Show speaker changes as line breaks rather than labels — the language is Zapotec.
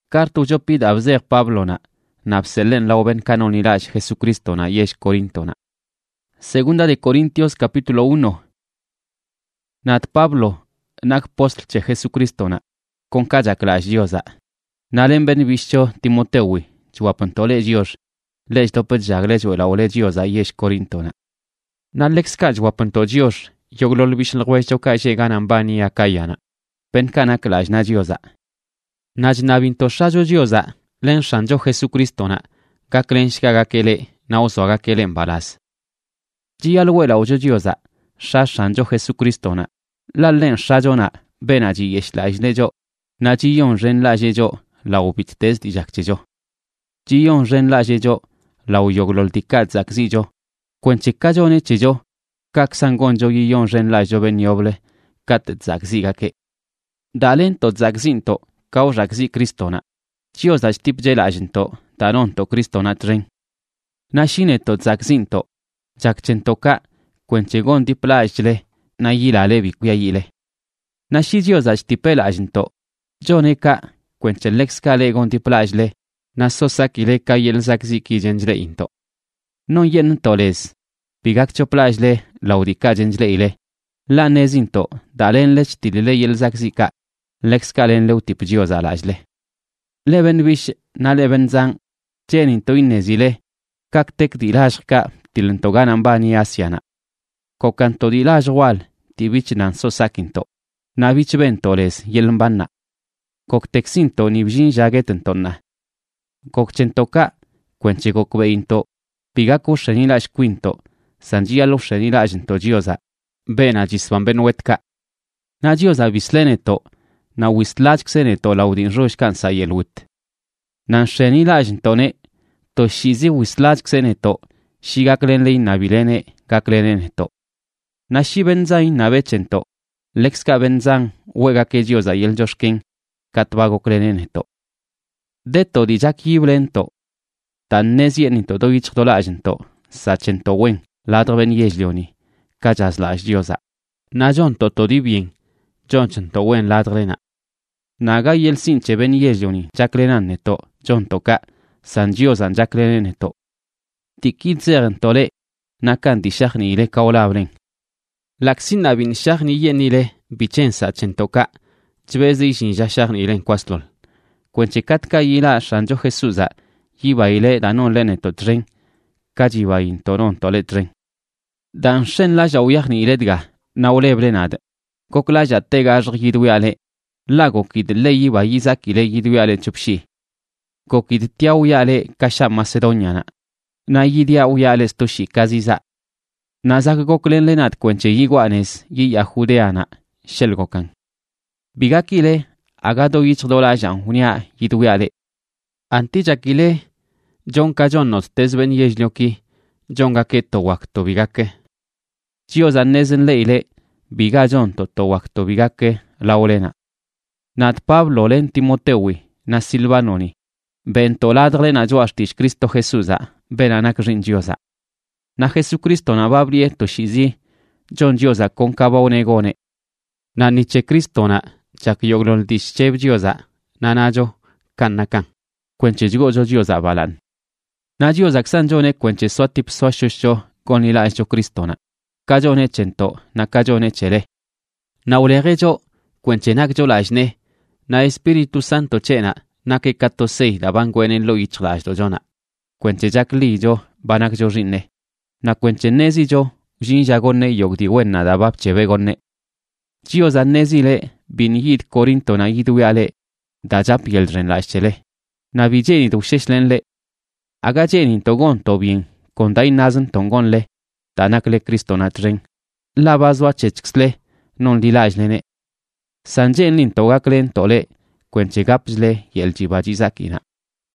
Cartu jopid abzeg Pablona, napselen lauben canonilaj Jesucristona yesh Corintona. Segunda de Corintios capítulo 1. Nat Pablo, nak postche Jesucristona, con kajaklaj Diosa. Nalen ben vischo Timoteui, chuapantole Dios, lej topet jaglej laole Diosa yesh Corintona. Nalex kaj wapanto Dios, yoglol vishlgwecho kaje ganambani akayana. Penkana klaj na Diosa. Naj navinto shajo Diosa, len shanjo Jesucristona, gaklenshka gakele, nauso gakele embalas. Gialwela ojo Diosa, shanjo Jesucristona, la len shajona, benaji yeshlajlejo, najiyon ren lajejo, la ubitez dijakchejo. Giyon ren lajejo, la uyoglol dikadzakzijo, kwenchikajone chejo, kaksangonjo yiyon ren lajo benyoble, kat zakzigake. Dalen to zakzinto, kaurakzi Kristona. Diosa tipje lajento, taronto Kristona tren. Nashine to zakzinto, jakchentoka, kwenchegon diplajle, na yilale vikuyayile. Nashi Diosa tipe lajento, joneka, kwenchelex legon diplajle, na sosakile kayel zakziki jenjle into. Non yen toles, pigakcho plajle, laudika jenjle ile. La nezinto, dalen lech tilile yel zakzika, lex kalen leutip Diosa lajle. Leven wish na leven zang, jeninto inezile, kaktek dilajka, tilentoganan bani asiana. Kokanto dilaj wal, tibich nan sosakinto, navich ventoles yelmbanna. Koktexinto nibjin jagetentonna. Kokchentoka, kwenchikokbeinto, pigako shenilaj quinto, sanjialo shenilajento Diosa, bena jisvan benwetka. Na Diosa visleneto, na wislajkseneto laudin roshkansa yelwit. Nan shenilajentone, to shizi wislajkseneto, shigaklenle nabilene gakleneneto. Na shibenzain nabechento, lexka benzan wegake Diosa yeljoshken, katbagokleneneto. Deto dijak yiblento, tan nezienito doichdolajento, sachento wen, ladroben yejlioni, kajaslaj Diosa. Na jonto todibien, jonchento wen ladrena. Naga yel sinche ben yejlioni, jaklenaneto, jontoka, san Diosan jakleneneto. Tikidserentole, nakan di shachni ile kaolabren. Laksina bin shachni yenile, bichensa chentoka, chbezi shinja shachni ile kwastlol. Kwenchikatka yila shanjo Jesusa, yiba ile danon leneto tren, kajiba in toron tren. Dan shen la jauyachni iledga, naulebrenad. Kokla jatega yidwiale, lago kid le yiba yizak ile yidwiale chupshi. Kokid tiauyale kasha Macedoniana. Na yidia uyale stoshi kaziza. Nazak goklen lenat kwenche yiguanes yiya judeana, shelgokan. Bigakile, agado yichdola jan hunia yidwiale. Antijakile, jonka jonnos tesben yejlioki, jonga ke towakto bigake. Diosa nezen leile, biga jonto towakto bigake laolena. Nat Pablo len Timoteui, na Silvanoni. Bentoladre na joashtish Cristo Jesusa, benanak rin Diosa. Na Jesucristo na babrie to shizi, John Diosa con cabaonegone. Na niche Cristona, chak yoglol dischev Diosa, na najo, kannakan. Kwenche jogo Diosa balan. Na Diosa xanjone kwenche swatip swashosho, con ila echo Cristona. Kajone chento, na kajone chele. Na ulegejo, kwenche nakjo lajne, na Espiritu Santo chena, na ke kato sei la bangwenen lo ichlash do jona. Kwenche jak li jo, banak jo rinne. Na kwenche nezi jo, jin jagone yogdi wenna da bab chebe gonne. Diosa nezile, bin yid Corinto na yidwiale, da jap yeldren la chele. Na bijeni du sheshlenle. Aga jeni togon to bien, kondai nazan tongonle, tanakle Cristo na tren. La bazwa chechksle, non lilajlene. Sanjen lin togaklen tole, kwenche gapsle yel jibajizakina.